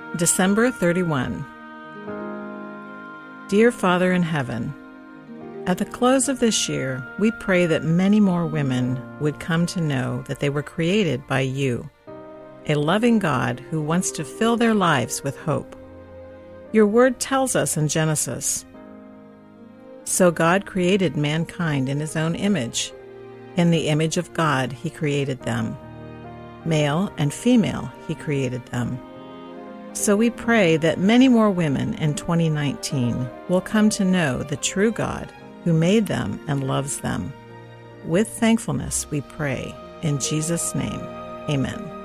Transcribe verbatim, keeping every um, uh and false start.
December thirty-first. Dear Father in heaven, at the close of this year, we pray that many more women would come to know that they were created by you, a loving God who wants to fill their lives with hope. Your word tells us in Genesis, "So God created mankind in his own image. In the image of God he created them. Male and female he created them." So we pray that many more women in twenty nineteen will come to know the true God who made them and loves them. With thankfulness we pray. In Jesus' name, amen.